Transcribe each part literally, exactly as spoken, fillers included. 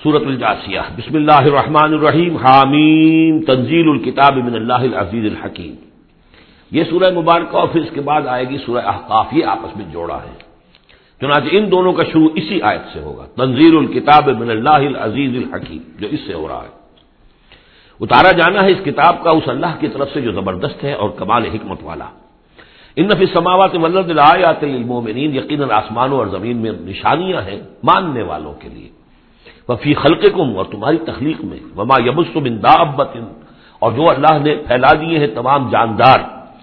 سورۃ الجاثیہ بسم اللہ الرحمن الرحیم حامیم تنزیل الکتاب من اللہ العزیز الحکیم. یہ سورہ مبارکہ اور پھر اس کے بعد آئے گی سورہ احقاف، یہ آپس میں جوڑا ہے. چنانچہ ان دونوں کا شروع اسی آیت سے ہوگا، تنزیل الکتاب من اللہ العزیز الحکیم، جو اس سے ہو رہا ہے. اتارا جانا ہے اس کتاب کا اس اللہ کی طرف سے جو زبردست ہے اور کمال حکمت والا. ان فی السماوات والارض لآیات للمؤمنین، یقیناً آسمانوں اور زمین میں نشانیاں ہیں ماننے والوں کے لیے. وفی خلقکم، اور تمہاری تخلیق میں. وما یبث من دابۃ، اور جو اللہ نے پھیلا دیے ہیں تمام جاندار.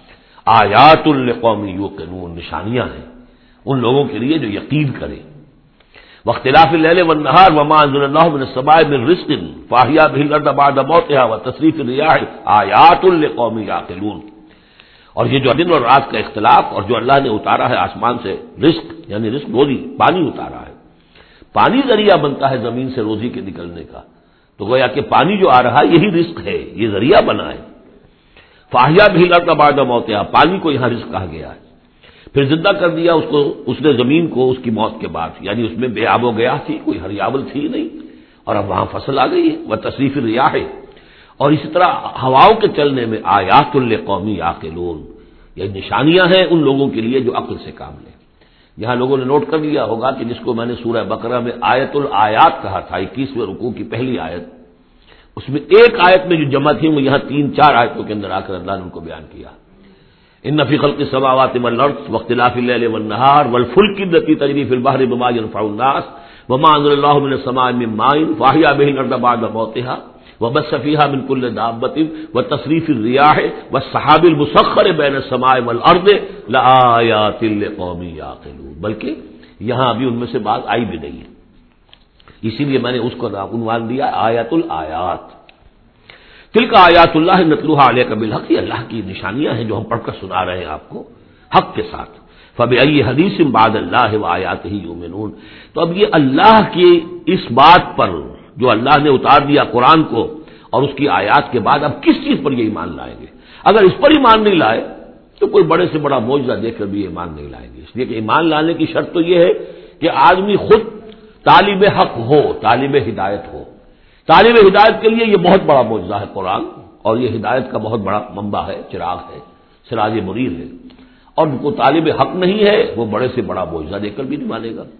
آیات لقوم یوقنون، نشانیاں ہیں ان لوگوں کے لیے جو یقین کریں. واختلاف اللیل والنہار وما انزل اللہ من السماء من رزق فاحیا به الارض بعد موتها وتصریف الرياح آیات لقوم یعقلون. اور یہ جو دن اور رات کا اختلاف، اور جو اللہ نے اتارا ہے آسمان سے رزق، یعنی رزق روزی، پانی اتارا ہے. پانی ذریعہ بنتا ہے زمین سے روزی کے نکلنے کا، تو گویا کہ پانی جو آ رہا ہے یہی رزق ہے، یہ ذریعہ بنا ہے. فاحیا به الارض بعد موتها، پانی کو یہاں رزق کہا گیا ہے. پھر زندہ کر دیا اس کو، اس نے زمین کو اس کی موت کے بعد، یعنی اس میں بے آب و گیا تھی، کوئی ہریاول تھی نہیں، اور اب وہاں فصل آ گئی ہے. وتصریف الریاح، اور اسی طرح ہواؤں کے چلنے میں آیات لقوم یعقلون، یہ نشانیاں ہیں ان لوگوں کے لیے جو عقل سے کام لیں. یہاں لوگوں نے نوٹ کر لیا ہوگا کہ جس کو میں نے سورہ بقرہ میں آیت الآیات کہا تھا، اکیسویں رکوع کی پہلی آیت، اس میں ایک آیت میں جو جمع تھی وہ یہاں تین چار آیتوں کے اندر آ کر اللہ نے ان کو بیان کیا. ان فی خلق السماوات والارض واختلاف اللیل والنہار والفلک التی تجری فی البحر بما ينفع الناس وما انزل اللہ من السماء من ماء فاحیا به الارض بعد موتها وبث فيها من كل دابة وتصريف الرياح والسحاب المسخر بين السماء والارض لآیات لقوم یعقلون. بلکہ یہاں ابھی ان میں سے بات آئی بھی نہیں ہے، اسی لیے میں نے اس کو عنوان دیا آیت الآیات. تلک آیات اللہ نتلوها علیک بالحق، یہ اللہ کی نشانیاں ہیں جو ہم پڑھ کر سنا رہے ہیں آپ کو حق کے ساتھ. فبأي حدیث بعد اللہ وآیاتہ یؤمنون. تو اب یہ اللہ کی اس بات پر جو اللہ نے اتار دیا قرآن کو اور اس کی آیات کے بعد اب کس چیز پر یہ ایمان لائیں گے؟ اگر اس پر ایمان نہیں لائے تو کوئی بڑے سے بڑا معجزہ دیکھ کر بھی ایمان نہیں لائیں گے. اس لیے کہ ایمان لانے کی شرط تو یہ ہے کہ آدمی خود طالب حق ہو، طالب ہدایت ہو. طالب ہدایت کے لیے یہ بہت بڑا معجزہ ہے قرآن، اور یہ ہدایت کا بہت بڑا منبع ہے، چراغ ہے، سراج منیر ہے. اور کو طالب حق نہیں ہے وہ بڑے سے بڑا معجزہ دیکھ کر بھی نہیں مانے گا.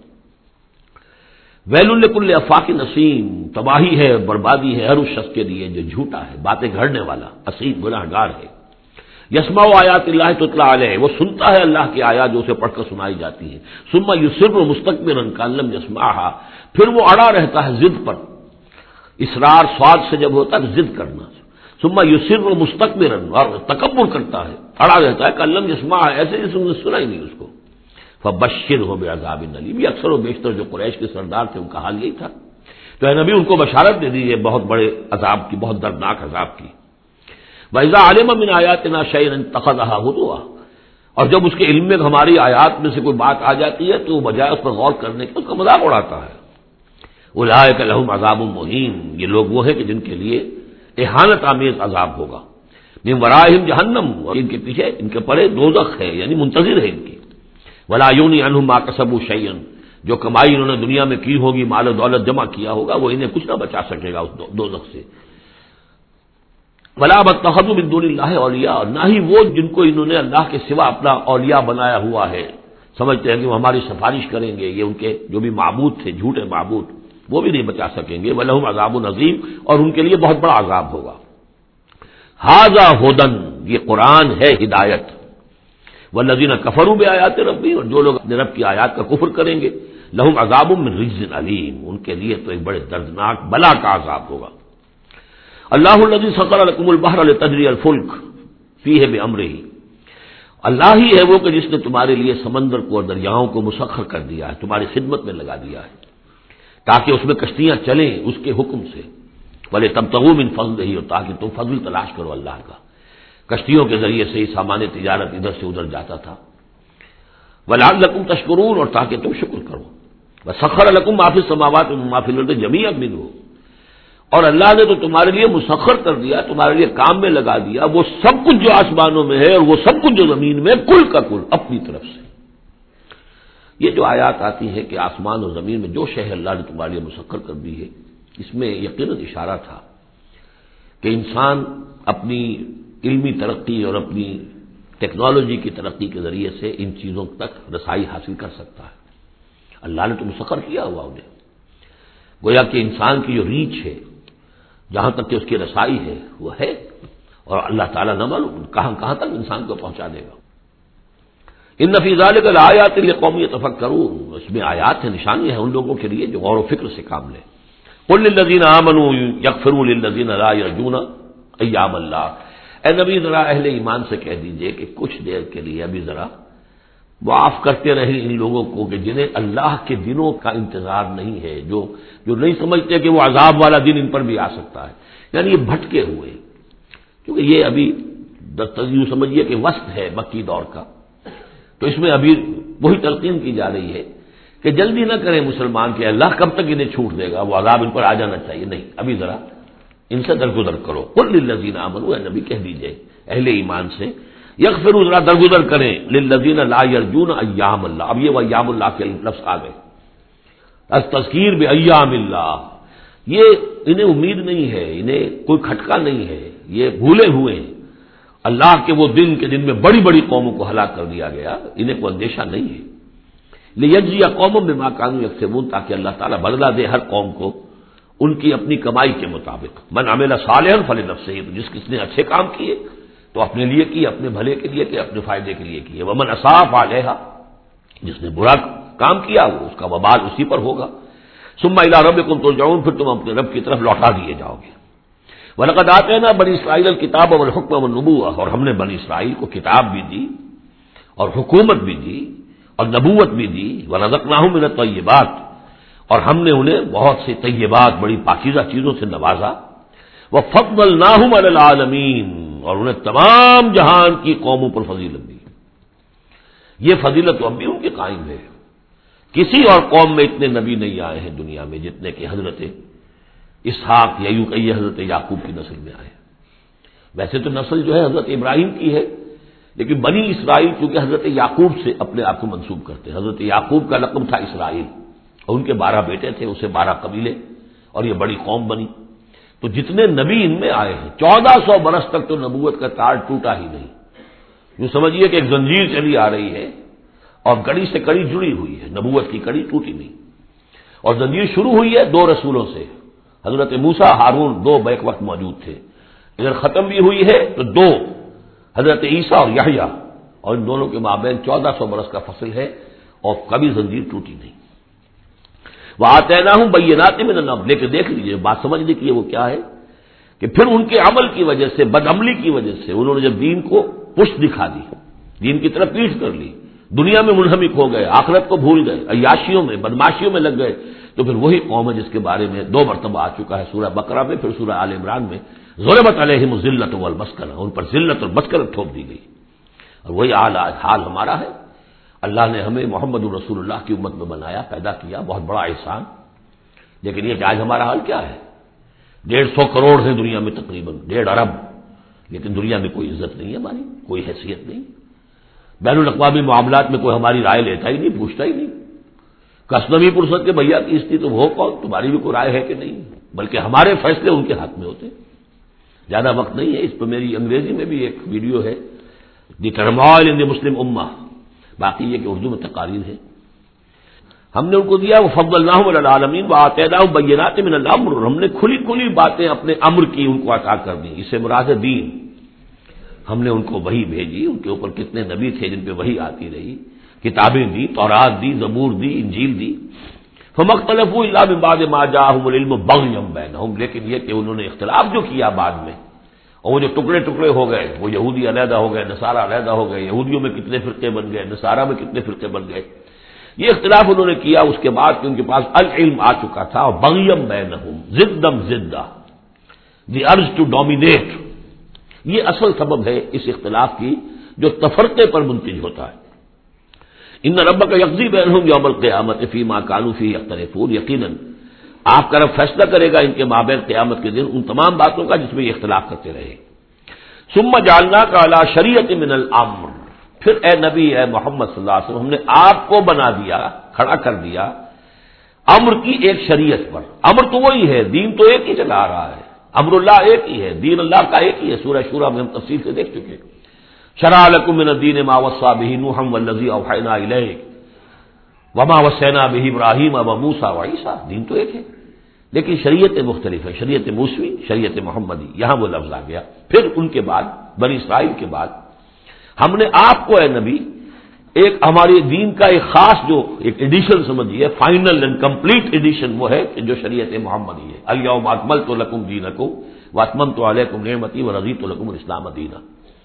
ویل لکل افاک نسیم، تباہی ہے، بربادی ہے ہر اس شخص کے لیے جو جھوٹا ہے، باتیں گھڑنے والا، اسیم، گناہ گار ہے. یسمع آیات اللہ تتلی علیہ، وہ سنتا ہے اللہ کی آیات جو اسے پڑھ کر سنائی جاتی ہے. ثم یصر مستکبرا کأن لم یسمعها، پھر وہ اڑا رہتا ہے ضد پر. اصرار سواد سے جب ہوتا ہے ضد کرنا. ثم یصر مستکبرا، اور تکبر کرتا ہے، اڑا رہتا ہے کأن لم یسمعها، ایسے جیسے انہوں نے سنا ہی نہیں اس کو. فبشرہ بعذاب الیم، یہ اکثر و بیشتر جو قریش کے سردار تھے ان کا حال یہی تھا. تو اے نبی ان کو بشارت دے دیجیے بہت بڑے عذاب کی، بہت دردناک عذاب کی. وَإِذَا عَلِمَ مِنْ آیَاتِنَا شَيْئًا اتَّخَذَهَا هُزُوًا، اور جب اس کے علم میں ہماری آیات میں سے کوئی بات آ جاتی ہے تو بجائے اس پر غور کرنے کے اس کا مذاق اڑاتا ہے. اولئک لهم عذاب مہین، یہ لوگ وہ ہیں کہ جن کے لیے اہانت آمیز عذاب ہوگا. من ورائہم جہنم، اور ان کے پیچھے ان کے پڑے دوزخ ہے، یعنی منتظر ہے ان کی. ولا یغنی عنہم ما کسبوا شیئا، جو کمائی انہوں نے دنیا میں کی ہوگی، مال و دولت جمع کیا ہوگا، وہ انہیں کچھ نہ بچا سکے گا اس دوزخ سے. ولا اتخذوا من دون اللہ اولیاء، اور نہ ہی وہ جن کو انہوں نے اللہ کے سوا اپنا اولیاء بنایا ہوا ہے، سمجھتے ہیں کہ وہ ہماری سفارش کریں گے. یہ ان کے جو بھی معبود تھے، جھوٹے معبود، وہ بھی نہیں بچا سکیں گے. ولہم عذاب عظیم، اور ان کے لیے بہت بڑا عذاب ہوگا. ھذا ھدی، یہ قرآن ہے ہدایت. والذین کفروا بآیات ربہم، اور جو لوگ اپنے رب کی آیات کا کفر کریں گے، لہم عذاب من رجز علیم، ان کے لیے تو ایک بڑے دردناک بلا کا عذاب ہوگا. اللہ الذی سخر لکم البحر لتجری الفلک فیہ بامرہ، اللہ ہی ہے وہ کہ جس نے تمہارے لیے سمندر کو اور دریاؤں کو مسخر کر دیا ہے، تمہاری خدمت میں لگا دیا ہے تاکہ اس میں کشتیاں چلیں اس کے حکم سے. ولتبتغوا من فضلہ، اور تاکہ تم فضل تلاش کرو اللہ کا. کشتیوں کے ذریعے سے ہی سامان تجارت ادھر سے ادھر جاتا تھا. وَلَعَلَّكُمْ تَشْكُرُونَ، اور تاکہ تم شکر کرو. وَسَخَّرَ لَكُم مَّا فِي السَّمَاوَاتِ وَمَّا فِي الْأَرْضِ جَمِيعًا مِّنْهُ، اور اللہ نے تو تمہارے لیے مسخر کر دیا، تمہارے لیے کام میں لگا دیا وہ سب کچھ جو آسمانوں میں ہے اور وہ سب کچھ جو زمین میں، کل کا کل اپنی طرف سے. یہ جو آیات آتی ہے کہ آسمان اور زمین میں جو شے اللہ نے تمہارے لیے مسخر کر دی ہے اس میں یقیناً اشارہ تھا کہ انسان اپنی علمی ترقی اور اپنی ٹیکنالوجی کی ترقی کے ذریعے سے ان چیزوں تک رسائی حاصل کر سکتا ہے. اللہ نے تو مسخر کیا ہوا انہیں. گویا کہ انسان کی جو ریچ ہے، جہاں تک کہ اس کی رسائی ہے وہ ہے، اور اللہ تعالیٰ نہ معلوم کہاں کہاں تک انسان کو پہنچا دے گا. ان فی ذلک لآیات لقوم یتفکرون، اس میں آیات ہیں، نشانی ہے ان لوگوں کے لیے جو غور و فکر سے کام لیں. قل للذین آمنوا یغفروا للذین لا یرجون ایام اللہ، اے نبی ذرا اہل ایمان سے کہہ دیجئے کہ کچھ دیر کے لیے ابھی ذرا معاف کرتے رہیں ان لوگوں کو کہ جنہیں اللہ کے دنوں کا انتظار نہیں ہے، جو جو نہیں سمجھتے کہ وہ عذاب والا دن ان پر بھی آ سکتا ہے. یعنی یہ بھٹکے ہوئے، کیونکہ یہ ابھی یوں سمجھیے کہ وسط ہے مکی دور کا، تو اس میں ابھی وہی تلقین کی جا رہی ہے کہ جلدی نہ کریں مسلمان کہ اللہ کب تک انہیں چھوٹ دے گا، وہ عذاب ان پر آ جانا چاہیے. نہیں، ابھی ذرا ان سے درگزر کرو. قل للذین آمنوا، اے نبی کہہ دیجئے اہل ایمان سے، یغفروا ذرا درگزر کریں، للذین لا یرجون ایام اللہ. اب یہ وہ ایام اللہ کے لفظ آ گئے، از تذکیر بایام اللہ. یہ انہیں امید نہیں ہے، انہیں کوئی کھٹکا نہیں ہے، یہ بھولے ہوئے ہیں اللہ کے وہ دن کے دن میں بڑی بڑی قوموں کو ہلاک کر دیا گیا، انہیں کوئی اندیشہ نہیں ہے. لیجزی قوم بما کانوا یکسبون، تاکہ اللہ تعالیٰ بدلہ دے ہر قوم کو ان کی اپنی کمائی کے مطابق. من عمل صالحا فلنفسہ، جس کس نے اچھے کام کیے تو اپنے لیے کیے، اپنے بھلے کے لیے کیے، اپنے فائدے کے لیے کیے. ومن اساء فعلیہا، جس نے برا کام کیا وہ اس کا وبال اسی پر ہوگا. ثم الی ربکم ترجعون، پھر تم اپنے رب کی طرف لوٹا دیے جاؤ گے. وَلَقَدْ آتَيْنَا بَنِي إِسْرَائِيلَ الْكِتَابَ وَالْحُكْمَ وَالنُّبُوَّةَ، اور ہم نے بنی اسرائیل کو کتاب بھی دی اور حکومت بھی دی اور نبوت بھی دی. وَرَزَقْنَاهُم مِّنَ الطَّيِّبَاتِ، اور ہم نے انہیں بہت سے طیبات، بڑی پاکیزہ چیزوں سے نوازا. وَفَضَّلْنَاهُمْ عَلَى الْعَالَمِينَ، اور انہیں تمام جہان کی قوموں پر فضیلت دی. یہ فضیلت تو اب بھی ان کے قائم ہے. کسی اور قوم میں اتنے نبی نہیں آئے ہیں دنیا میں جتنے کہ حضرت اسحاق یا یوں کہیے حضرت یعقوب کی نسل میں آئے. ویسے تو نسل جو ہے حضرت ابراہیم کی ہے، لیکن بنی اسرائیل چونکہ حضرت یعقوب سے اپنے آپ کو منسوب کرتے ہیں. حضرت یعقوب کا لقب تھا اسرائیل، اور ان کے بارہ بیٹے تھے، اسے بارہ قبیلے، اور یہ بڑی قوم بنی. تو جتنے نبی ان میں آئے ہیں، چودہ سو برس تک تو نبوت کا تار ٹوٹا ہی نہیں. یوں سمجھیے کہ ایک زنجیر چلی آ رہی ہے اور کڑی سے کڑی جڑی ہوئی ہے، نبوت کی کڑی ٹوٹی نہیں. اور زنجیر شروع ہوئی ہے دو رسولوں سے، حضرت موسیٰ ہارون دو بیک وقت موجود تھے. اگر ختم بھی ہوئی ہے تو دو، حضرت عیسیٰ اور یحییٰ، اور ان دونوں کے مابین چودہ سو برس کا فصل ہے اور کبھی زنجیر ٹوٹی نہیں. وَآتَيْنَاهُمْ بَيِّنَاتٍ مِّنَ الْأَمْرِ، لیکن دیکھ لیجیے بات سمجھنے کی ہے وہ کیا ہے کہ پھر ان کے عمل کی وجہ سے، بدعملی کی وجہ سے، انہوں نے جب دین کو پشت دکھا دی، دین کی طرف پیٹ کر لی، دنیا میں منہمک ہو گئے، آخرت کو بھول گئے، عیاشیوں میں، بدماشیوں میں لگ گئے، تو پھر وہی قوم ہے جس کے بارے میں دو مرتبہ آ چکا ہے سورہ بقرہ میں، پھر سورہ آل عمران میں، ضربت علیہم الذلۃ والمسکنہ، ان پر ذلت اور مسکنت ٹھوپ دی گئی. اور وہی حال حال ہمارا ہے. اللہ نے ہمیں محمد رسول اللہ کی امت میں بنایا، پیدا کیا، بہت بڑا احسان. لیکن یہ کہ آج ہمارا حال کیا ہے؟ ڈیڑھ سو کروڑ ہے دنیا میں، تقریباً ڈیڑھ ارب، لیکن دنیا میں کوئی عزت نہیں ہے ہماری، کوئی حیثیت نہیں. بین الاقوامی معاملات میں کوئی ہماری رائے لیتا ہی نہیں، پوچھتا ہی نہیں. کسنوی پرسد کے بھیا کی استھی تم ہو کون، تمہاری بھی کوئی رائے ہے کہ نہیں، بلکہ ہمارے فیصلے ان کے ہاتھ میں ہوتے. زیادہ وقت نہیں ہے اس پہ، میری انگریزی میں بھی ایک ویڈیو ہے، دی ٹرموائل ان دی مسلم امہ، باقی یہ کہ اردو میں تقاریر ہے. ہم نے ان کو دیا وہ فضلناہم علی العالمین وآتیناہم بینات من الامر، ہم نے کھلی کھلی باتیں اپنے امر کی ان کو عطا کر دی. اس سے مراد ہے دین. ہم نے ان کو وحی بھیجی، ان کے اوپر کتنے نبی تھے جن پہ وحی آتی رہی، کتابیں دی، تورات دی، زبور دی، انجیل دی. فما اختلفوا الا من بعد ما جاءهم العلم بغیا بینہم، لیکن یہ کہ انہوں نے اختلاف جو کیا بعد میں، اور وہ جو ٹکڑے ٹکڑے ہو گئے، وہ یہودی علیحدہ ہو گئے، نصارہ علیحدہ ہو گئے، یہودیوں میں کتنے فرقے بن گئے، نصارہ میں کتنے فرقے بن گئے، یہ اختلاف انہوں نے کیا اس کے بعد کہ ان کے پاس العلم آ چکا تھا. اور بغیم بینہم، ضدم ضدہ، دی ارج ٹو ڈومینیٹ، یہ اصل سبب ہے اس اختلاف کی جو تفرقے پر منتج ہوتا ہے. ان ربک یقضی بینہم یوم القیامت فیما کانوا فیہ یختلفون، یقیناً آپ کا رب فیصلہ کرے گا ان کے مابین قیامت کے دن ان تمام باتوں کا جس میں یہ اختلاف کرتے رہے. ثم جعلناک علی شریعۃ من الامر، پھر اے نبی، اے محمد صلی اللہ علیہ وسلم، ہم نے آپ کو بنا دیا، کھڑا کر دیا امر کی ایک شریعت پر. امر تو وہی ہے، دین تو ایک ہی چلا رہا ہے، امر اللہ ایک ہی ہے، دین اللہ کا ایک ہی ہے. سورہ شورى میں ہم تفصیل سے دیکھ چکے. شرع لكم من الدين ما وصى به نوحا والذي اوحينا اليك وما وصينا به ابراهيم وموسى وعيسى. دین تو ایک ہے لیکن شریعت مختلف ہے. شریعت موسوی، شریعت محمدی، یہاں وہ لفظ آ گیا. پھر ان کے بعد بنی اسرائیل کے بعد ہم نے آپ کو اے نبی ایک ہماری دین کا ایک خاص جو ایک ایڈیشن سمجھیے، فائنل اینڈ کمپلیٹ ایڈیشن وہ ہے کہ جو شریعت محمدی ہے. الیوم اکملت لکم دینکم واتممت علیکم نعمتی ورضیت لکم الاسلام دینا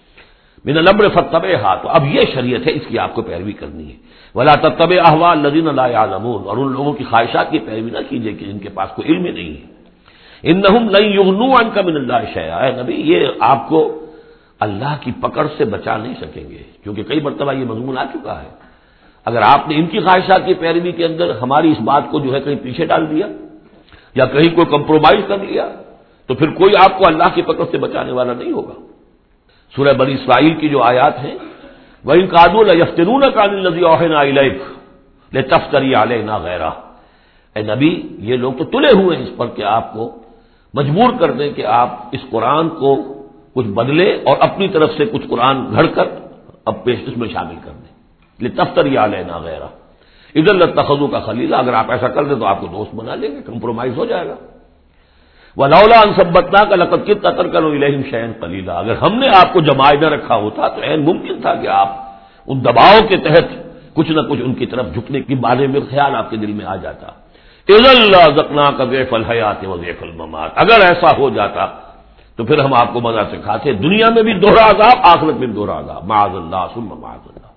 من الامر فاتبعها. تو اب یہ شریعت ہے، اس کی آپ کو پیروی کرنی ہے. ولا تتبع اهواء الذین لا يعلمون. اور ان لوگوں کی خواہشات کی پیروی نہ کیجیے کہ جن کے پاس کوئی علم ہی نہیں ہے. انہم لن یغنوا عنک من اللہ شیئا. اے نبی یہ آپ کو اللہ کی پکڑ سے بچا نہیں سکیں گے، کیونکہ کئی مرتبہ یہ مضمون آ چکا ہے. اگر آپ نے ان کی خواہشات کی پیروی کے اندر ہماری اس بات کو جو ہے کہیں پیچھے ڈال دیا یا کہیں کوئی کمپرومائز کر لیا تو پھر کوئی آپ کو اللہ کی پکڑ سے بچانے والا نہیں ہوگا. سورہ بنی اسرائیل کی جو آیات ہیں، وَإِن كَادُوا لَيَفْتِنُونَكَ عَنِ الَّذِي أَوْحَيْنَا إِلَيْكَ لِتَفْتَرِيَ عَلَيْنَا غَيْرَهُ. اے نبی یہ لوگ تو تلے ہوئے ہیں اس پر کہ آپ کو مجبور کر دیں کہ آپ اس قرآن کو کچھ بدلے اور اپنی طرف سے کچھ قرآن گھڑ کر اب پیش اس میں شامل کر دیں. لِتَفْتَرِيَ عَلَيْنَا غَيْرَهُ اِذًا لَاتَّخَذُوكَ خَلِيلًا. اگر آپ ایسا کر دیں تو آپ کو دوست بنا لیں گے، کمپرومائز ہو جائے گا. وَلَوْلَا أَن ثَبَّتْنَاكَ لَقَدْ كِدتَّ تَرْكَنُ إِلَيْهِمْ شَيْئًا قَلِيلًا. اگر ہم نے آپ کو جمائے نہ رکھا ہوتا تو عین ممکن تھا کہ آپ ان دباؤ کے تحت کچھ نہ کچھ ان کی طرف جھکنے کے بارے میں خیال آپ کے دل میں آ جاتا. إِذًا لَأَذَقْنَاكَ ضِعْفَ الْحَيَاةِ وَضِعْفَ الْمَمَاتِ. اگر ایسا ہو جاتا تو پھر ہم آپ کو مزہ سکھاتے، دنیا میں بھی دوہرا عذاب، آخرت میں بھی دوہرا عذاب. معاذ اللہ ثم معاذ اللہ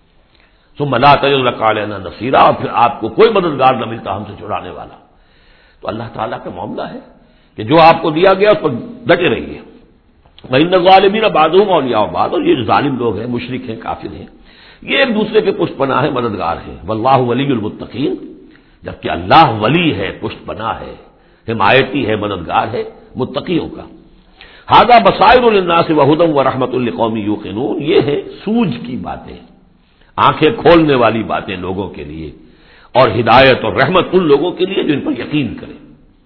ثم لا تجد لك علينا نصيرا. اور پھر آپ کو کوئی مددگار نہ ملتا ہم سے چھڑانے والا. تو اللہ تعالیٰ کا معاملہ ہے کہ جو آپ کو دیا گیا اس پر ڈٹے رہیے. وَإِنَّ الظَّالِمِينَ بَعْضُهُمْ أَوْلِيَاءُ بَعْضٍ. اور یہ جو ظالم لوگ ہیں، مشرک ہیں، کافر ہیں، یہ ایک دوسرے کے پشت پناہ ہے، مددگار ہیں. وَاللَّهُ وَلِيُّ الْمُتَّقِينَ. جبکہ اللہ ولی ہے، پشت پناہ ہے، حمایتی ہے، مددگار ہے متقیوں کا. ھذا بصائر للناس وہدی ورحمۃ لقوم یوقنون. یہ ہے سوجھ کی باتیں، آنکھیں کھولنے والی باتیں لوگوں کے لیے، اور ہدایت اور رحمت ان لوگوں کے لیے جو ان پر یقین کریں.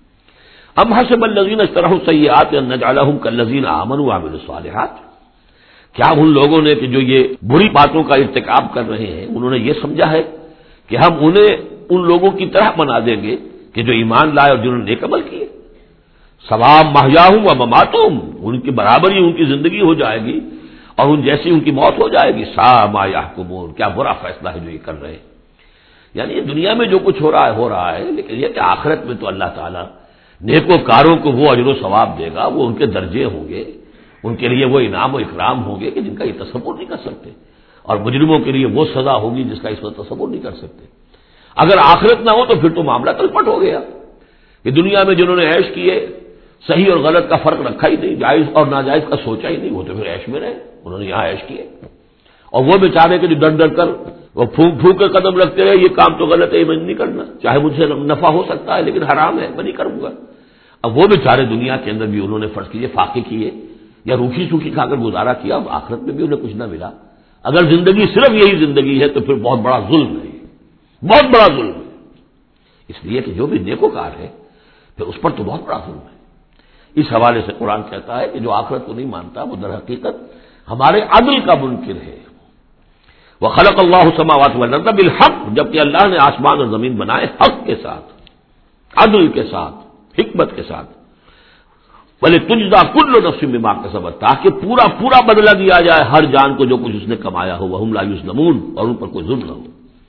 ام حسب الذین اجترحوا السیئات ان نجعلہم کالذین آمنوا وعملوا الصالحات. کیا ان لوگوں نے کہ جو یہ بری باتوں کا ارتکاب کر رہے ہیں انہوں نے یہ سمجھا ہے کہ ہم انہیں ان لوگوں کی طرح بنا دیں گے کہ جو ایمان لائے اور جنہوں نے نیک عمل کیے. سواء محیاہم و مماتہم. ان کی برابر ہی ان کی زندگی ہو جائے گی اور ان جیسی ان کی موت ہو جائے گی. ساء ما یحکمون. کیا برا فیصلہ ہے جو یہ کر رہے ہیں. یعنی یہ دنیا میں جو کچھ ہو رہا ہے ہو رہا ہے، لیکن یہ کہ آخرت میں تو اللہ تعالیٰ نیکوکاروں کو وہ اجر و ثواب دے گا، وہ ان کے درجے ہوں گے، ان کے لیے وہ انعام و اکرام ہوں گے کہ جن کا یہ تصور نہیں کر سکتے، اور مجرموں کے لیے وہ سزا ہوگی جس کا اس وقت تصور نہیں کر سکتے. اگر آخرت نہ ہو تو پھر تو معاملہ تلپٹ ہو گیا کہ دنیا میں جنہوں نے عیش کیے، صحیح اور غلط کا فرق رکھا ہی نہیں، جائز اور ناجائز کا سوچا ہی نہیں، وہ تو پھر عیش میں رہے، انہوں نے یہاں عیش کیے. اور وہ بیچارے کے جو ڈر ڈر کر وہ پھونک پھونک کر قدم رکھتے رہے، یہ کام تو غلط ہے، یہ میں نہیں کرنا، چاہے مجھ سے نفع ہو سکتا ہے لیکن حرام ہے، میں نہیں کروں گا. اب وہ بیچارے دنیا کے اندر بھی انہوں نے فرض کیجیے فاقے کیے یا روکھی سوکھی کھا کر گزارا کیا، اب آخرت میں بھی انہیں کچھ نہ ملا. اگر زندگی صرف یہی زندگی ہے تو پھر بہت بڑا ظلم ہے، بہت بڑا ظلم ہے. اس لیے کہ جو بھی نیکوکار ہے پھر اس پر تو بہت بڑا ظلم ہے. اس حوالے سے قرآن کہتا ہے کہ جو آخرت کو نہیں مانتا وہ در حقیقت ہمارے عدل کا منکر ہے. وَخَلَقَ اللَّهُ السَّمَاوَاتِ وَالْأَرْضَ بِالْحَقِّ. جبکہ اللہ نے آسمان اور زمین بنائے حق کے ساتھ، عدل کے ساتھ، حکمت کے ساتھ. وَلِتُجْزَىٰ كُلُّ نَفْسٍ بِمَا كَسَبَتْ. تاکہ پورا پورا بدلہ دیا جائے ہر جان کو جو کچھ اس نے کمایا ہو. وَهُمْ لَا يُظْلَمُونَ. اور ان پر کوئی ظلم نہ ہو.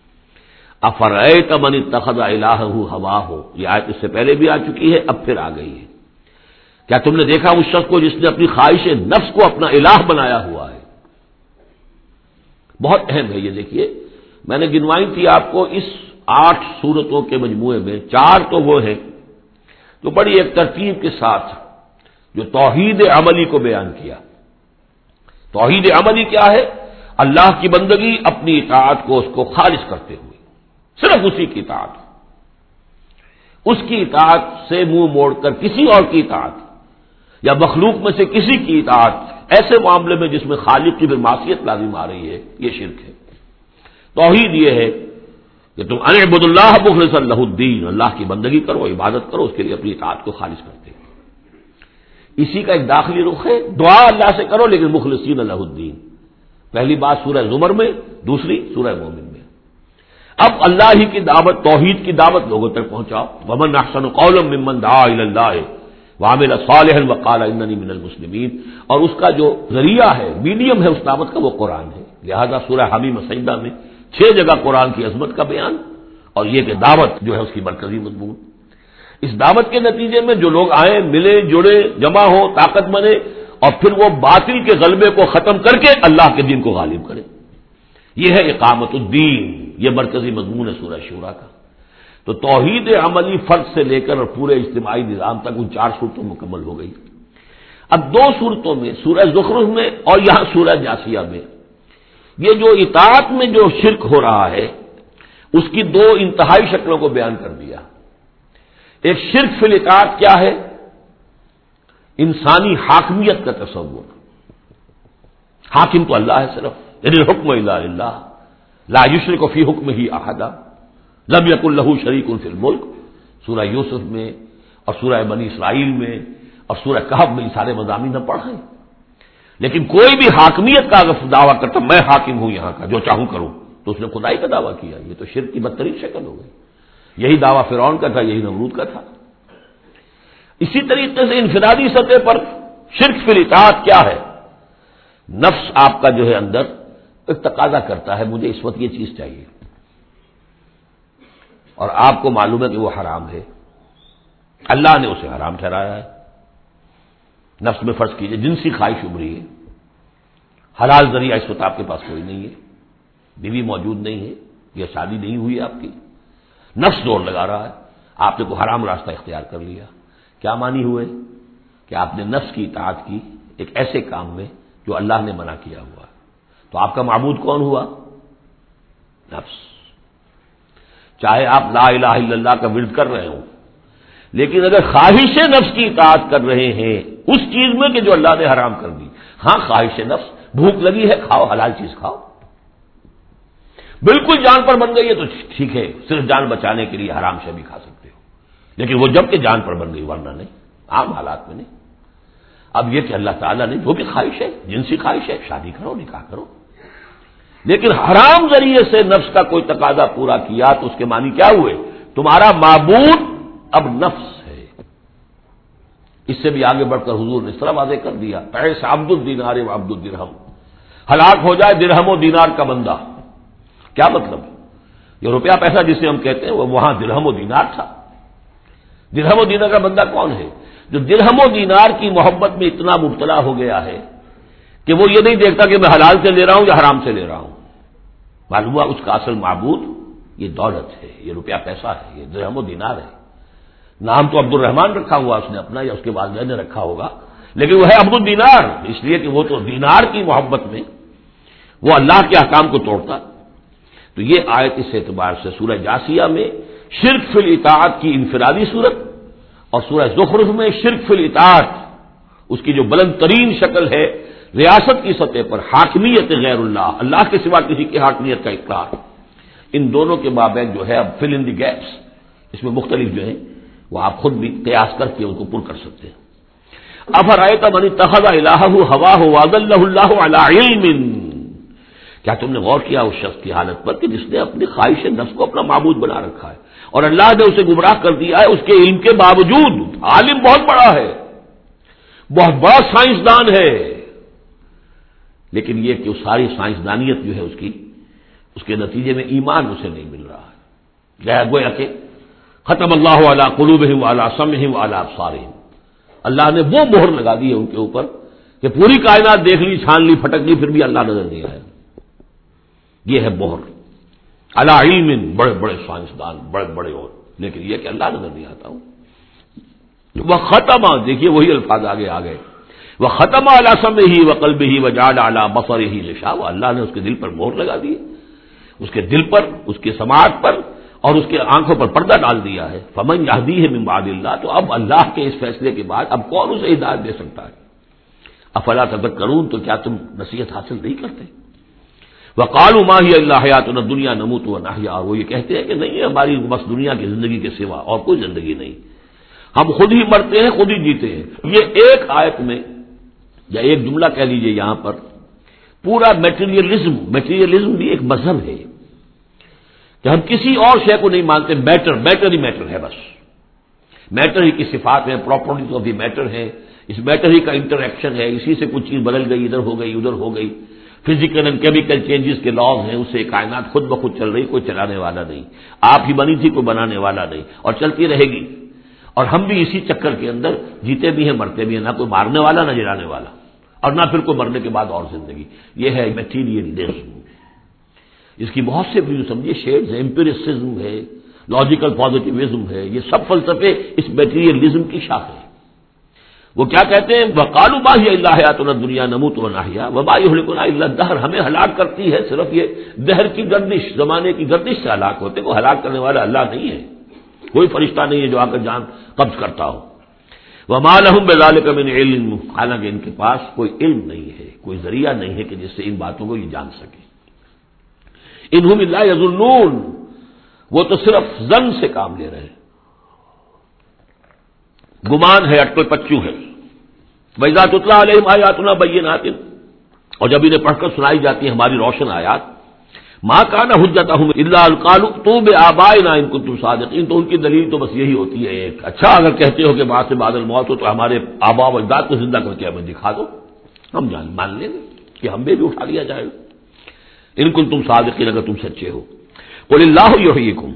أَفَرَأَيْتَ مَنِ اتَّخَذَ إِلَٰهَهُ هَوَاهُ. یہ آیت اس سے پہلے بھی آ چکی ہے، اب پھر آ گئی ہے. کیا تم نے دیکھا اس شخص کو جس نے اپنی خواہش نفس کو اپنا الہ بنایا ہوا ہے. بہت اہم ہے یہ. دیکھیے میں نے گنوائی تھی آپ کو اس آٹھ صورتوں کے مجموعے میں چار تو وہ ہیں تو بڑی ایک ترتیب کے ساتھ جو توحید عملی کو بیان کیا. توحید عملی کیا ہے؟ اللہ کی بندگی، اپنی اطاعت کو اس کو خالص کرتے ہوئے، صرف اسی کی اطاعت، اس کی اطاعت سے منہ موڑ کر کسی اور کی اطاعت یا مخلوق میں سے کسی کی اطاعت ایسے معاملے میں جس میں خالق کی بھی معصیت لازم آ رہی ہے، یہ شرک ہے. توحید یہ ہے کہ تم ان اعبدوا اللہ مخلصا لہ الدین، اللہ کی بندگی کرو، عبادت کرو، اس کے لیے اپنی اطاعت کو خالص کرتے ہیں۔ اسی کا ایک داخلی رخ ہے، دعا اللہ سے کرو لیکن مخلصین لہ الدین۔ پہلی بات سورہ زمر میں، دوسری سورہ مومن میں۔ اب اللہ ہی کی دعوت، توحید کی دعوت لوگوں تک پہنچاؤ۔ ومن احسن قولا ممن دعا الی اللہ وعمل صالحا وقال اننی من المسلمین، اور اس کا جو ذریعہ ہے، میڈیم ہے اس دعوت کا، وہ قرآن ہے۔ لہذا سورہ حمیم سجدہ میں چھ جگہ قرآن کی عظمت کا بیان، اور یہ کہ دعوت جو ہے اس کی مرکزی مضمون۔ اس دعوت کے نتیجے میں جو لوگ آئیں، ملے، جڑے، جمع ہو، طاقت بنے، اور پھر وہ باطل کے غلبے کو ختم کر کے اللہ کے دین کو غالب کرے، یہ ہے اقامت الدین، یہ مرکزی مضمون ہے سورہ شورا کا۔ تو توحید عملی فرد سے لے کر اور پورے اجتماعی نظام تک ان چار صورتوں مکمل ہو گئی۔ اب دو صورتوں میں، سورہ زخرف میں اور یہاں سورہ جاسیہ میں، یہ جو اطاعت میں جو شرک ہو رہا ہے اس کی دو انتہائی شکلوں کو بیان کر دیا۔ ایک شرک فی الاطاعت کیا ہے؟ انسانی حاکمیت کا تصور، حاکم تو اللہ ہے صرف، یعنی الحکم الا للہ لا یشرک فی حکمہ احدا لم یکن لہ شریک فی الملک، سورہ یوسف میں اور سورہ بنی اسرائیل میں اور سورہ کہف میں یہ سارے مضامین ہم پڑھ رہے ہیں۔ لیکن کوئی بھی حاکمیت کا اگر دعویٰ کرتا میں حاکم ہوں یہاں کا، جو چاہوں کروں، تو اس نے خدائی کا دعویٰ کیا، یہ تو شرک کی بدترین شکل ہو گئی۔ یہی دعویٰ فرعون کا تھا، یہی نمرود کا تھا۔ اسی طریقے سے انفرادی سطح پر شرک فی الاطاعت کیا ہے؟ نفس آپ کا جو ہے اندر ایک تقاضا کرتا ہے مجھے اس وقت یہ چیز چاہیے، اور آپ کو معلوم ہے کہ وہ حرام ہے، اللہ نے اسے حرام ٹھہرایا ہے۔ نفس میں فرض کیجئے جنسی خواہش ابھری ہے، حلال ذریعہ اس وقت آپ کے پاس کوئی نہیں ہے، بیوی موجود نہیں ہے، یا شادی نہیں ہوئی ہے آپ کی، نفس زور لگا رہا ہے، آپ نے کوئی حرام راستہ اختیار کر لیا۔ کیا مانی ہوئے کہ آپ نے نفس کی اطاعت کی ایک ایسے کام میں جو اللہ نے منع کیا ہوا، تو آپ کا معبود کون ہوا؟ نفس۔ چاہے آپ لا الہ الا اللہ کا ورد کر رہے ہوں، لیکن اگر خواہش نفس کی اطاعت کر رہے ہیں اس چیز میں کہ جو اللہ نے حرام کر دی، ہاں خواہش نفس، بھوک لگی ہے کھاؤ، حلال چیز کھاؤ، بالکل جان پر بن گئی ہے تو ٹھیک ہے، صرف جان بچانے کے لیے حرام شے بھی کھا سکتے ہو، لیکن وہ جب کہ جان پر بن گئی، ورنہ نہیں، عام حالات میں نہیں۔ اب یہ کہ اللہ تعالیٰ نے جو بھی خواہش ہے، جنسی خواہش ہے، شادی کرو، نکاح کرو، لیکن حرام ذریعے سے نفس کا کوئی تقاضا پورا کیا تو اس کے معنی کیا ہوئے؟ تمہارا معبود اب نفس ہے۔ اس سے بھی آگے بڑھ کر حضور نے اس طرح واضح کر دیا، ایسا عبد الدینار و عبد الدرہم، ہلاک ہو جائے درہم و دینار کا بندہ۔ کیا مطلب؟ یہ روپیہ پیسہ جسے ہم کہتے ہیں وہ وہاں درہم و دینار تھا۔ درہم و دینار کا بندہ کون ہے؟ جو درہم و دینار کی محبت میں اتنا مبتلا ہو گیا ہے کہ وہ یہ نہیں دیکھتا کہ میں حلال سے لے رہا ہوں یا حرام سے لے رہا ہوں، معلوم ہوا اس کا اصل معبود یہ دولت ہے، یہ روپیہ پیسہ ہے، یہ درہم و دینار ہے۔ نام تو عبد الرحمان رکھا ہوا اس نے اپنا یا اس کے والدین نے رکھا ہوگا، لیکن وہ ہے عبد الدینار، اس لیے کہ وہ تو دینار کی محبت میں وہ اللہ کے احکام کو توڑتا۔ تو یہ آیت اس اعتبار سے سورہ جاسیہ میں شرک فی الاطاعت کی انفرادی صورت، اور سورہ زخرف میں شرک فی الاطاعت اس کی جو بلند ترین شکل ہے ریاست کی سطح پر حاکمیت غیر اللہ، اللہ کے سوا کسی کی حاکمیت کا اقرار، ان دونوں کے مابین جو ہے اب فل ان دی گیپس اس میں مختلف جو ہیں وہ آپ خود بھی قیاس کر کے ان کو پر کر سکتے ہیں۔ افرأیت من اتخذ الہہ ہواہ واضلہ اللہ علی علم، کیا تم نے غور کیا اس شخص کی حالت پر کہ جس نے اپنی خواہش نفس کو اپنا معبود بنا رکھا ہے اور اللہ نے اسے گمراہ کر دیا ہے اس کے علم کے باوجود؟ عالم بہت بڑا ہے، بہت بڑا سائنسدان ہے، لیکن یہ کہ اس ساری سائنسدانیت جو ہے اس کی اس کے نتیجے میں ایمان اسے نہیں مل رہا ہے۔ گیا گویا کہ ختم اللہ علی قلوبہم وعلی سمعہم وعلی ابصارہم، اللہ نے وہ مہر لگا دی ہے ان کے اوپر کہ پوری کائنات دیکھ لی، چھان لی، پھٹک لی، پھر بھی اللہ نظر نہیں آیا۔ یہ ہے مہر علی علم، بڑے بڑے سائنسدان، بڑے بڑے اور، لیکن یہ کہ اللہ نظر نہیں آتا ہوں۔ وہ ختم، دیکھیے وہی الفاظ آگے آ گئے، وہ ختم علی سمعہ وقلبہ وجعل علی بصرہ غشاوہ، اللہ نے اس کے دل پر مہر لگا دی، اس کے دل پر، اس کے سماعت پر اور اس کے آنکھوں پر پردہ ڈال دیا ہے۔ فمن یہدیہ من بعد اللہ، تو اب اللہ کے اس فیصلے کے بعد اب کون اسے ہدایت دے سکتا ہے؟ افلا تذکرون، تو کیا تم نصیحت حاصل نہیں کرتے؟ وقالوا ما هي الا حیاتنا الدنیا نموت ونحیا، اور وہ یہ کہتے ہیں کہ نہیں ہے ہماری بس دنیا کی زندگی کے سوا اور کوئی زندگی نہیں، ہم خود ہی مرتے ہیں خود ہی جیتے ہیں۔ یہ ایک آیت میں یا ایک جملہ کہہ لیجئے یہاں پر پورا میٹیریلزم، میٹیریلزم بھی ایک مذہب ہے کہ ہم کسی اور شے کو نہیں مانتے، میٹر میٹر ہی میٹر ہے، بس میٹر ہی کی صفات ہیں، پراپرٹیز آف دی میٹر ہے، اس میٹر ہی کا انٹریکشن ہے، اسی سے کچھ چیز بدل گئی، ادھر ہو گئی ادھر ہو گئی، فزیکل اینڈ کیمیکل چینجز کے لاز ہیں، اس سے کائنات خود بخود چل رہی، کوئی چلانے والا نہیں، آپ ہی بنی تھی کوئی بنانے والا نہیں، اور چلتی رہے گی، اور ہم بھی اسی چکر کے اندر جیتے بھی ہیں مرتے بھی ہیں، نہ کوئی مارنے والا نہ جلانے والا، اور نہ پھر کوئی مرنے کے بعد اور زندگی۔ یہ ہے میٹیریلزم، اس کی بہت سے بھی سمجھیے شیڈز ہیں، امپیریسزم ہے، لاجیکل پازیٹیوزم ہے، یہ سب فلسفے اس میٹیریلزم کی شاخ ہے۔ وہ کیا کہتے ہیں وقالوا ما هي الا حیاتنا الدنیا نموت ونحیا وما یهلکنا الا الدہر، ہمیں ہلاک کرتی ہے صرف یہ دہر کی گردش، زمانے کی گردش سے ہلاک ہوتے، کو ہلاک کرنے والا اللہ نہیں ہے، کوئی فرشتہ نہیں ہے جو آ کر جان قبض کرتا ہو۔ وما لهم بذلک من علم، حالانکہ ان کے پاس کوئی علم نہیں ہے، کوئی ذریعہ نہیں ہے کہ جس سے ان باتوں کو یہ جان سکے۔ انہم الا یظنون، وہ تو صرف ظن سے کام لے رہے ہیں، گمان ہے، اٹکل پچو ہے۔ وَإِذَا تُتْلَىٰ عَلَيْهِمْ آيَاتُنَا بَيِّنَاتٍ، اور جب انہیں پڑھ کر سنائی جاتی ہیں ہماری روشن آیات، مَا كَانَ حُجَّتُهُمْ إِلَّا أَن قَالُوا ائْتُوا بِآبَائِنَا إِن كُنتُمْ صَادِقِينَ، تو ان کی دلیل تو بس یہی ہوتی ہے ایک، اچھا اگر کہتے ہو کہ بعد سے بعد الموت ہو تو ہمارے آباء و اجداد کو زندہ کر کے ہمیں دکھا دو، ہم جان مان لیں گے کہ ہم بھی اٹھا لیا جائے گا، ان کنتم صادقین، اگر تم سچے ہو۔ قُلِ اللَّهُ يُحْيِيكُمْ،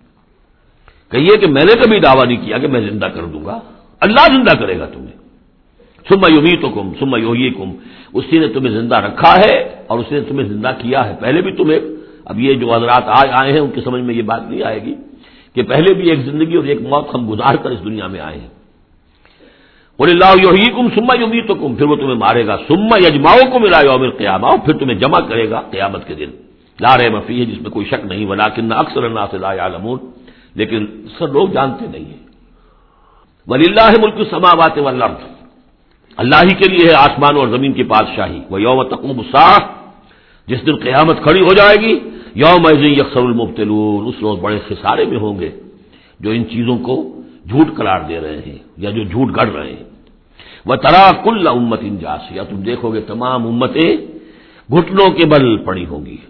کہیے کہ میں نے کبھی دعویٰ نہیں کیا کہ میں زندہ کر دوں گا، اللہ زندہ کرے گا تمہیں۔ ثم یمیتکم ثم یحییکم، اسی نے تمہیں زندہ رکھا ہے اور اسی نے تمہیں زندہ کیا ہے، پہلے بھی تمہیں، اب یہ جو حضرات آج آئے ہیں ان کی سمجھ میں یہ بات نہیں آئے گی کہ پہلے بھی ایک زندگی اور ایک موت ہم گزار کر اس دنیا میں آئے ہیں۔ قل اللہ یحییکم ثم یمیتکم، پھر وہ تمہیں مارے گا، ثم یجمعکم الی یوم القیامہ، پھر تمہیں جمع کرے گا قیامت کے دن، لا ریب فیہ، جس میں کوئی شک نہیں، ولکن اکثر الناس لا یعلمون، لیکن سب لوگ جانتے نہیں ہیں۔ وَلِلَّهِ مُلْكُ السَّمَاوَاتِ وَالْأَرْضِ، اللہ ہی کے لیے ہے آسمان اور زمین کی بادشاہی۔ وَيَوْمَ تَقُومُ السَّاعَةُ، جس دن قیامت کھڑی ہو جائے گی، يَوْمَئِذٍ يَخْسَرُ الْمُبْطِلُونَ، اس روز بڑے خسارے میں ہوں گے جو ان چیزوں کو جھوٹ قرار دے رہے ہیں یا جو جھوٹ گڑھ رہے ہیں۔ وَتَرَىٰ كُلَّ أُمَّةٍ جَاثِيَةً، تم دیکھو گے تمام امتیں گھٹنوں کے بل پڑی ہوں گی۔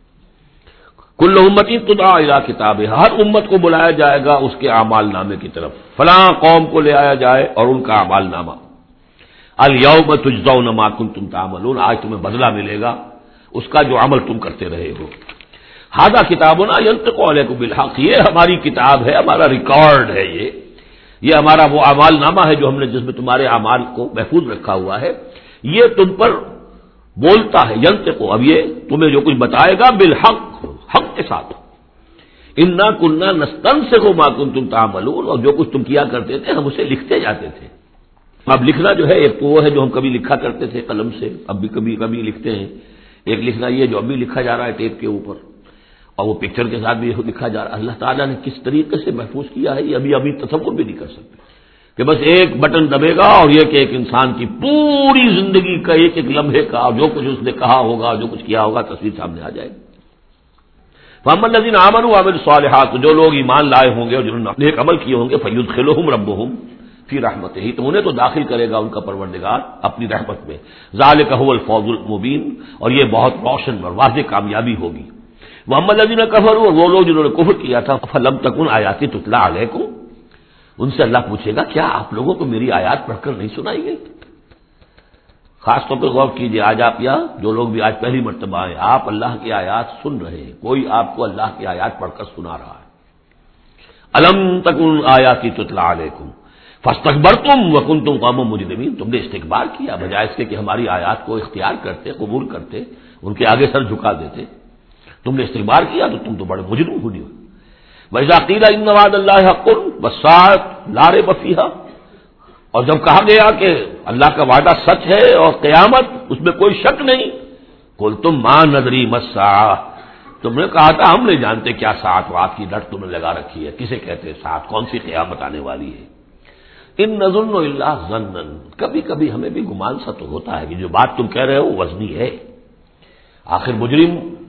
کل امت تدعی الی کتابہا، ہر امت کو بلایا جائے گا اس کے اعمال نامے کی طرف، فلاں قوم کو لے آیا جائے اور ان کا اعمال نامہ، الیوم تجزون ما کنتم تعملون، آج تمہیں بدلہ ملے گا اس کا جو عمل تم کرتے رہے ہو۔ ھذا کتابنا ینطق علیکم بالحق، یہ ہماری کتاب ہے، ہمارا ریکارڈ ہے، یہ یہ ہمارا وہ اعمال نامہ ہے جو ہم نے جس میں تمہارے اعمال کو محفوظ رکھا ہوا ہے، یہ تم پر بولتا ہے، ینطق، اب یہ تمہیں جو کچھ بتائے گا بالحق، حق کے ساتھ۔ انا کنا نستنسخ ما کنتم تعملون، اور جو کچھ تم کیا کرتے تھے ہم اسے لکھتے جاتے تھے۔ اب لکھنا جو ہے ایک تو وہ ہے جو ہم کبھی لکھا کرتے تھے قلم سے، اب بھی کبھی کبھی لکھتے ہیں، ایک لکھنا یہ جو ابھی لکھا جا رہا ہے ٹیپ کے اوپر، اور وہ پکچر کے ساتھ بھی لکھا جا رہا ہے۔ اللہ تعالیٰ نے کس طریقے سے محفوظ کیا ہے یہ ابھی ابھی تصور بھی نہیں کر سکتے، کہ بس ایک بٹن دبے گا اور یہ کہ ایک انسان کی پوری زندگی کا ایک ایک لمحے کا جو کچھ اس نے کہا ہوگا، جو کچھ کیا ہوگا، تصویر سامنے آ جائے گی۔ فَأَمَّا الَّذِينَ آمَنُوا وَعَمِلُوا الصَّالِحَاتِ، جو لوگ ایمان لائے ہوں گے اور جنہوں نے نیک عمل کیے ہوں گے، فَيُدْخِلُهُمْ رَبُّهُمْ فِي رَحْمَتِهِ، تو انہیں تو داخل کرے گا ان کا پروردگار اپنی رحمت میں۔ ذَلِكَ هُوَ الْفَوْزُ الْمُبِينُ، اور یہ بہت روشن اور واضح کامیابی ہوگی۔ وَأَمَّا الَّذِينَ كَفَرُوا، اور وہ لوگ جنہوں نے کفر کیا تھا، فَلَمْ تَكُنْ آيَاتِي تُتْلَىٰ عَلَيْكُمْ، ان سے اللہ پوچھے گا کیا آپ لوگوں کو میری آیات پڑھ کر نہیں سنائی گئی؟ خاص طور پہ غور کیجئے، آج آپ یا جو لوگ بھی آج پہلی مرتبہ آئے، آپ اللہ کی آیات سن رہے ہیں، کوئی آپ کو اللہ کی آیات پڑھ کر سنا رہا ہے۔ الم تکن آیاتی تتلی علیکم فاستکبرتم وکنتم قوما مجرمین، تم نے استکبار کیا بجائے اس کے کہ ہماری آیات کو اختیار کرتے، قبول کرتے، ان کے آگے سر جھکا دیتے، تم نے استکبار کیا تو تم تو بڑے مجرم ہوئے۔ وَإِذَا قِيلَ إِنَّ وَعْدَ اللَّهِ حَقٌّ وَالسَّاعَةُ لَا رَيْبَ فِيهَا، اور جب کہا گیا کہ اللہ کا وعدہ سچ ہے اور قیامت اس میں کوئی شک نہیں، قُلْتُم مَا نَدْرِي مَا السَّاعَةُ، تم نے کہا تھا ہم نہیں جانتے کیا ساعت وات کی ڈٹ تم نے لگا رکھی ہے، کسے کہتے ہیں ساعت، کون سی قیامت آنے والی ہے۔ ان نظن الا ظنا، کبھی کبھی ہمیں بھی گمان سا تو ہوتا ہے کہ جو بات تم کہہ رہے ہو وزنی ہے، آخر مجرم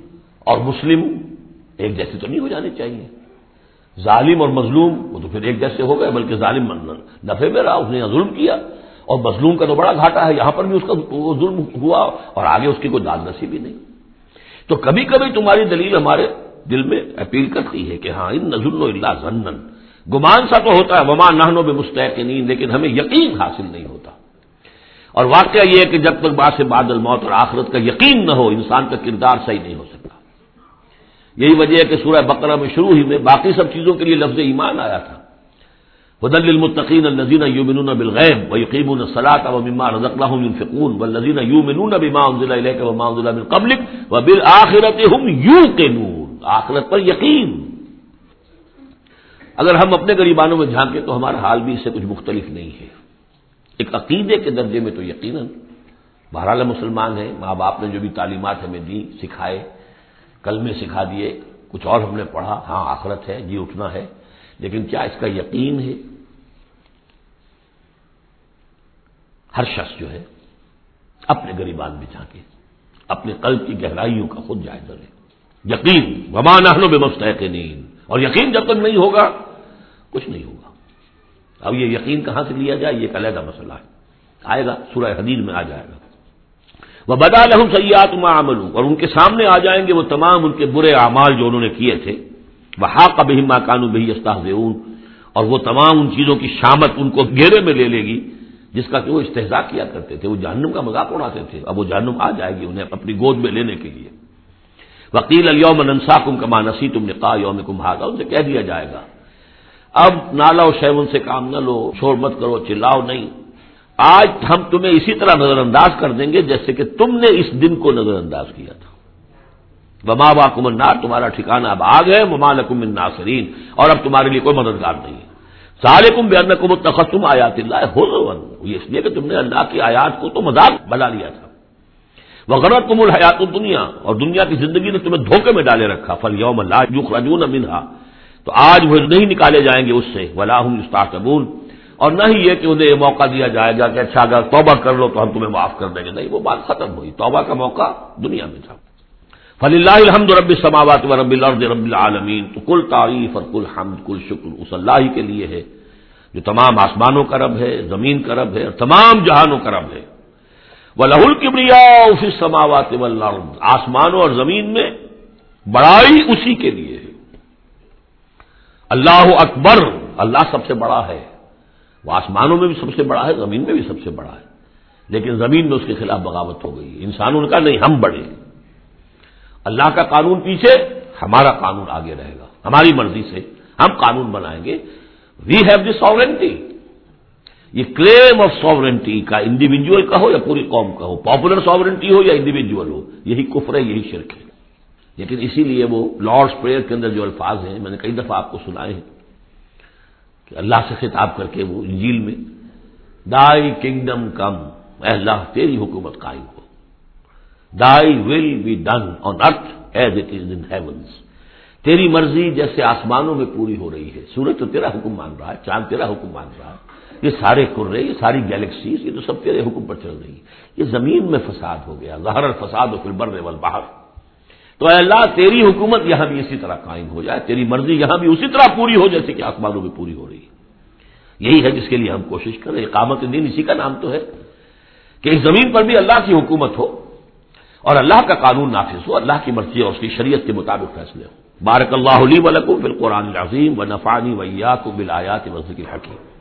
اور مسلم ایک جیسے تو نہیں ہو جانے چاہیے. ظالم اور مظلوم وہ تو پھر ایک جیسے ہو گئے، بلکہ ظالم نفع میں رہا، اس نے ظلم کیا، اور مظلوم کا تو بڑا گھاٹا ہے، یہاں پر بھی اس کا وہ ظلم ہوا اور آگے اس کی کوئی داد نصیبی نہیں. تو کبھی کبھی تمہاری دلیل ہمارے دل میں اپیل کرتی ہے کہ ہاں ان نظن الا ظنا، گمان سا تو ہوتا ہے، وما نحن بمستيقنين، لیکن ہمیں یقین حاصل نہیں ہوتا. اور واقعہ یہ ہے کہ جب تک بعد سے بعد الموت اور آخرت کا یقین نہ ہو، انسان کا کردار صحیح نہیں ہو سکتا. یہی وجہ ہے کہ سورہ بقرہ میں شروع ہی میں باقی سب چیزوں کے لیے لفظ ایمان آیا تھا. هدى للمتقين الذين يؤمنون بالغیب ويقيمون الصلاة ومما رزقناهم ينفقون والذين يؤمنون بما انزل اليك وما انزل من قبلك وبالآخرة هم يوقنون. آخرت پر یقین. اگر ہم اپنے غریبانوں میں جھانکیں تو ہمارا حال بھی اس سے کچھ مختلف نہیں ہے. ایک عقیدے کے درجے میں تو یقیناً بہرحال مسلمان ہیں، ماں باپ نے جو بھی تعلیمات ہمیں دی، سکھائے، کلمے سکھا دیے، کچھ اور ہم نے پڑھا، ہاں آخرت ہے، جی اٹھنا ہے، لیکن کیا اس کا یقین ہے؟ ہر شخص جو ہے اپنے غریبان میں جھانکے، اپنے قلب کی گہرائیوں کا خود جائزہ لے. یقین وما نحن بمستيقنين، اور یقین جب تک نہیں ہوگا کچھ نہیں ہوگا. اب یہ یقین کہاں سے لیا جائے، یہ ایک علیحدہ مسئلہ ہے، آئے گا سورہ حدید میں آ جائے گا. وَبَدَا لَهُمْ سَيِّئَاتُ مَا عَمَلُوا، اور ان کے سامنے آ جائیں گے وہ تمام ان کے برے اعمال جو انہوں نے کیے تھے. وَحَاقَ بِهِم مَا كَانُوا بِهِ يَسْتَهْزِئُونَ، اور وہ تمام ان چیزوں کی شامت ان کو گھیرے میں لے لے گی جس کا کہ وہ استہزاء کیا کرتے تھے، وہ جہنم کا مذاق اڑاتے تھے. اب وہ جہنم آ جائے گی انہیں اپنی گود میں لینے کے لیے. وَقِيلَ الْيَوْمَ نَنسَاكُمْ كَمَا نَسِيتُمْ لِقَاءَ يَوْمِكُمْ هَٰذَا، ان سے کہہ دیا جائے گا اب نالا و شیون سے کام نہ لو، شور مت کرو، چلاؤ نہیں، آج ہم تمہیں اسی طرح نظر انداز کر دیں گے جیسے کہ تم نے اس دن کو نظر انداز کیا تھا. وَمَأْوَاكُمُ النَّارُ، تمہارا ٹھکانہ اب آگ ہے. وَمَا لَكُم مِّن نَّاصِرِينَ، اور اب تمہارے لیے کوئی مددگار نہیں ہے. ذَٰلِكُمْ بِأَنَّكُمُ اتَّخَذْتُمْ آيَاتِ اللَّهِ هُزُوًا، یہ اس لیے کہ تم نے اللہ کی آیات کو تو مذاق بنا لیا تھا. وَغَرَّتْكُمُ الْحَيَاةُ الدُّنْيَا، اور دنیا کی زندگی نے تمہیں دھوکے میں ڈالے رکھا. فَالْيَوْمَ لَا يُخْرَجُونَ مِنْهَا، تو آج وہ نہیں نکالے جائیں گے اس سے. وَلَا هُمْ يُسْتَعْتَبُونَ، اور نہ ہی یہ کہ انہیں یہ موقع دیا جائے گا کہ اچھا اگر توبہ کر لو تو ہم تمہیں معاف کر دیں گے. نہیں، وہ بات ختم ہوئی، توبہ کا موقع دنیا میں تھا. فَلِلَّهِ الْحَمْدُ رَبِّ السَّمَاوَاتِ وَرَبِّ الْأَرْضِ رَبِّ الْعَالَمِينَ، تو کل تعریف اور کل حمد کل شکر اس اللہ ہی کے لیے ہے جو تمام آسمانوں کا رب ہے، زمین کا رب ہے، اور تمام جہانوں کا رب ہے. وَلَهُ الْكِبْرِيَاءُ فِي السَّمَاوَاتِ وَالْأَرْضِ، آسمانوں اور زمین میں بڑائی اسی کے لیے ہے. اللہ اکبر، اللہ سب سے بڑا ہے. وہ آسمانوں میں بھی سب سے بڑا ہے، زمین میں بھی سب سے بڑا ہے، لیکن زمین میں اس کے خلاف بغاوت ہو گئی. انسانوں نے کہا نہیں ہم بڑے، اللہ کا قانون پیچھے، ہمارا قانون آگے رہے گا، ہماری مرضی سے ہم قانون بنائیں گے. We have the sovereignty. یہ کلیم آف ساورنٹی کا انڈیویجول کا ہو یا پوری قوم کا ہو، پاپولر ساورنٹی ہو یا انڈیویجول ہو، یہی کفر ہے، یہی شرک ہے. لیکن اسی لیے وہ لارڈس پریئر کے اندر جو الفاظ ہیں میں نے کئی دفعہ آپ کو سنائے ہیں کہ اللہ سے خطاب کر کے وہ انجیل میں دائی کنگڈم کم، اے اللہ تیری حکومت قائم ہو، thy will be done on earth as it is in heavens, تیری مرضی جیسے آسمانوں میں پوری ہو رہی ہے. سورج تو تیرا حکم مان رہا ہے، چاند تیرا حکم مان رہا ہے، یہ سارے کرے، یہ ساری گیلیکسیز، یہ تو سب تیرے حکم پر چل رہی ہے. یہ زمین میں فساد ہو گیا، ظہر الفساد فی البر والبحر. تو اے اللہ تیری حکومت یہاں بھی اسی طرح قائم ہو جائے، تیری مرضی یہاں بھی اسی طرح پوری ہو جیسے کہ آسمانوں میں پوری ہو رہی ہے. یہی ہے جس کے لیے ہم کوشش کریں. اقامت دین اسی کا نام تو ہے کہ اس زمین پر بھی اللہ کی حکومت ہو اور اللہ کا قانون نافذ ہو، اللہ کی مرضی اور اس کی شریعت کے مطابق فیصلے ہوں. بارک اللہ لی و لکم فی القرآن العظیم و نفعنی و ایاکم بالآیات والذکر الحکیم.